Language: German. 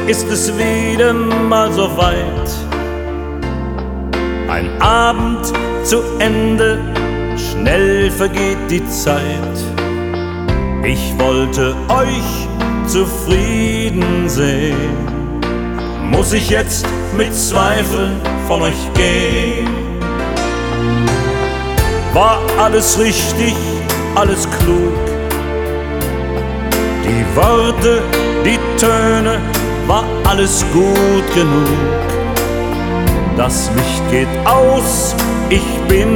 ist es wieder mal so weit. Ein Abend zu Ende, schnell vergeht die Zeit. Ich wollte euch zufrieden sehen. Muss ich jetzt mit Zweifeln von euch gehen? War alles richtig, alles klug? Die Worte, die Töne, war alles gut genug? Das Licht geht aus, ich bin